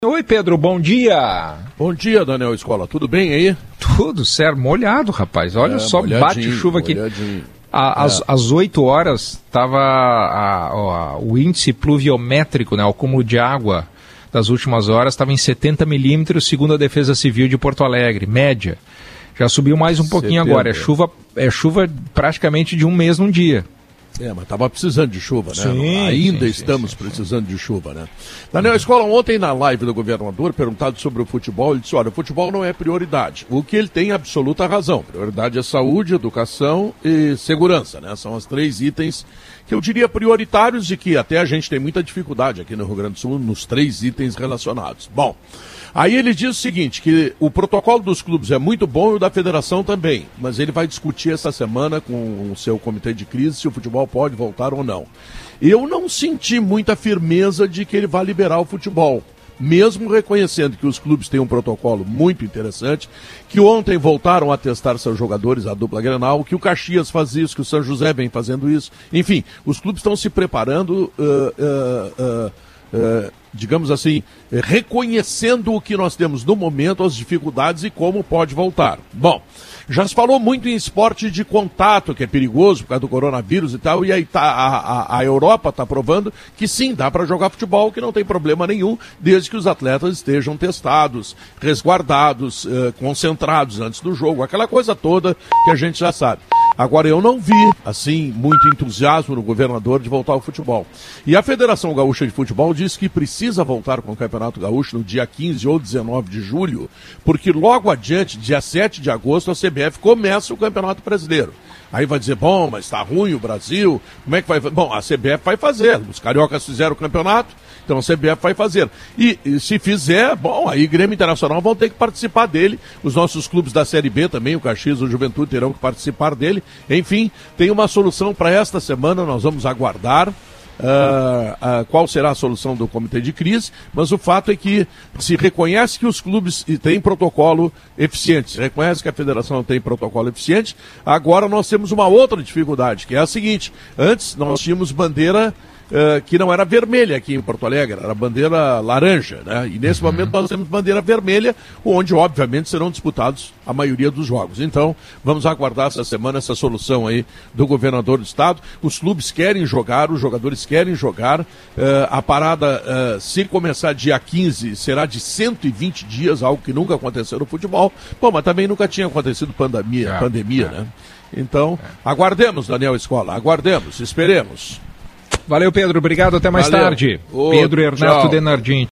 Oi, Pedro, bom dia. Bom dia, Daniel Escola, tudo bem aí? Tudo certo, molhado, rapaz, olha só, bate chuva aqui. Às 8 horas estava o índice pluviométrico, né, o acúmulo de água das últimas horas estava em 70 milímetros, segundo a Defesa Civil de Porto Alegre, média. Já subiu mais um pouquinho agora, é chuva praticamente de um mês num dia. Mas estava precisando de chuva, né? Sim, Ainda estamos precisando de chuva, né? Daniel Escola, ontem na live do governador, perguntado sobre o futebol, ele disse, olha, o futebol não é prioridade. O que ele tem absoluta razão. Prioridade é saúde, educação e segurança, né? São os 3 itens que eu diria prioritários e que até a gente tem muita dificuldade aqui no Rio Grande do Sul nos 3 itens relacionados. Bom, aí ele diz o seguinte, que o protocolo dos clubes é muito bom e o da federação também, mas ele vai discutir essa semana com o seu comitê de crise se o futebol pode voltar ou não. Eu não senti muita firmeza de que ele vai liberar o futebol, mesmo reconhecendo que os clubes têm um protocolo muito interessante, que ontem voltaram a testar seus jogadores, a dupla Grenal, que o Caxias faz isso, que o São José vem fazendo isso. Enfim, os clubes estão se preparando, digamos assim, reconhecendo o que nós temos no momento, as dificuldades e como pode voltar. Bom, já se falou muito em esporte de contato, que é perigoso por causa do coronavírus e tal, e aí a Europa está provando que sim, dá para jogar futebol, que não tem problema nenhum, desde que os atletas estejam testados, resguardados, concentrados antes do jogo, aquela coisa toda que a gente já sabe. Agora, eu não vi, assim, muito entusiasmo no governador de voltar ao futebol. E a Federação Gaúcha de Futebol diz que precisa voltar com o Campeonato Gaúcho no dia 15 ou 19 de julho, porque logo adiante, dia 7 de agosto, a CBF começa o Campeonato Brasileiro. Aí vai dizer, bom, mas tá ruim o Brasil, como é que vai... Bom, a CBF vai fazer, os cariocas fizeram o campeonato, então a CBF vai fazer. E se fizer, bom, aí Grêmio Internacional vão ter que participar dele, os nossos clubes da Série B também, o Caxias e o Juventude terão que participar dele. Enfim, tem uma solução para esta semana, nós vamos aguardar qual será a solução do comitê de crise, mas o fato é que se reconhece que os clubes têm protocolo eficiente, se reconhece que a federação tem protocolo eficiente, agora nós temos uma outra dificuldade, que é a seguinte, antes nós tínhamos bandeira que não era vermelha aqui em Porto Alegre, era bandeira laranja, né? E nesse momento nós temos bandeira vermelha, onde obviamente serão disputados a maioria dos jogos. Então, vamos aguardar essa semana essa solução aí do governador do estado. Os clubes querem jogar, os jogadores querem jogar. A parada, se começar dia 15, será de 120 dias, algo que nunca aconteceu no futebol. Bom, mas também nunca tinha acontecido pandemia, né? Então, aguardemos, Daniel Escola, aguardemos, esperemos. Valeu, Pedro, obrigado, até mais tarde. Pedro Ernesto Denardim.